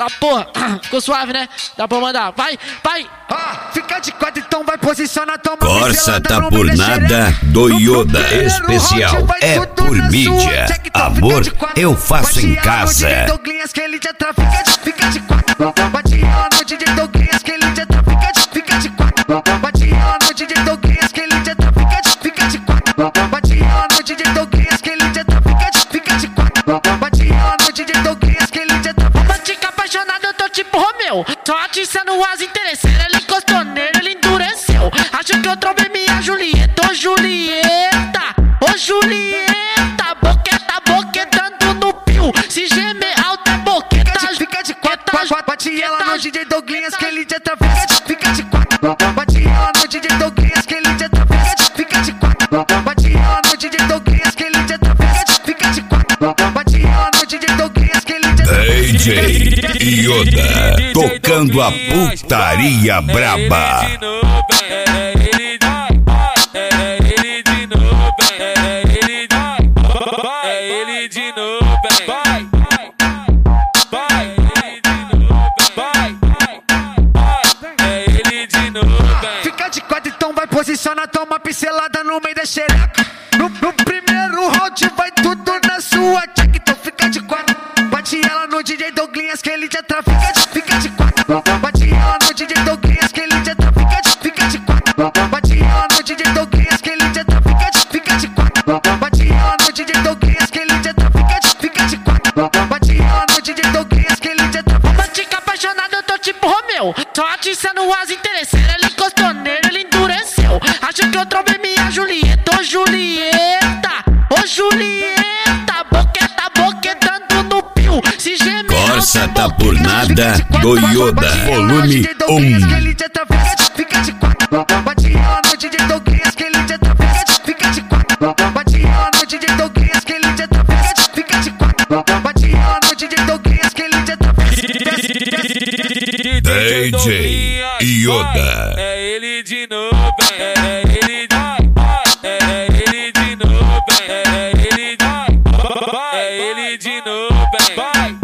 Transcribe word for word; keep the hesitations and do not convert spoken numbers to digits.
Tá porra, ficou suave, né? Dá pra mandar, vai, vai. Ah, fica de quatro, então vai posicionar, toma Corsa tá por nada do Yoda especial. É por mídia. Amor, eu faço em casa. Fica de quatro, bate ela no D J Douglas que ele já tá. Fica de quatro, bate ela no D J Douglas que ele já tá. Fica de quatro, bate ela no D J Douglas que ele já tá. Fica de quatro, bate ela no D J Douglas que ele já tá. Romantica apaixonado, eu tô tipo Romeu. Só atiçando as interesseiras, ele encostou nele, ele endureceu. Acho que eu trombei minha Julieta, ô Julieta, ô Julieta. Boqueta, boquetando no pio, se gemer alta é boqueta. Fica de quatro, bate ela no D J Douglas que ele já tá. Fica de quatro, bate ela no D J Douglas que ele já tá. Fica de quatro, bate ela no D J Douglas que ele já tá. Fica de quatro, bate ela no D J Douglas que ele já tá. D J Yoda tocando a putaria braba. Fica de quatro, então vai posicionar, toma pincelada no meio da xereca. No, no primeiro round vai tudo na sua check, então fica de quatro. Bate ela no D J Douglas que ele já tá. Fica de quatro, bate ela no D J Douglas que ele já tá. Fica de quatro, bate ela no D J Douglas que ele já tá. Fica de quatro, bate ela no D J Douglas que ele já tá. Fica de quatro, bate ela no D J Douglas que ele já tá. Romantica apaixonado, eu tô tipo Romeu. Só atiçando as interesseiras, ele encostou nele, ele endureceu. Acho que eu trombei minha Julieta, ô Julieta, ô Julieta. Boqueta, boquetando no pio, se gemer. Corsa tá por nada do Yoda, volume um. Fica de quatro, bate ela no D J Douglas que ele já tá. Fica de quatro, bate ela no D J Douglas que ele já tá. Fica de quatro, bate ela no D J Douglas que ele já tá. D J Yoda. É ele de novo, é ele de novo, é ele de novo, é ele de novo, é ele de novo, vai.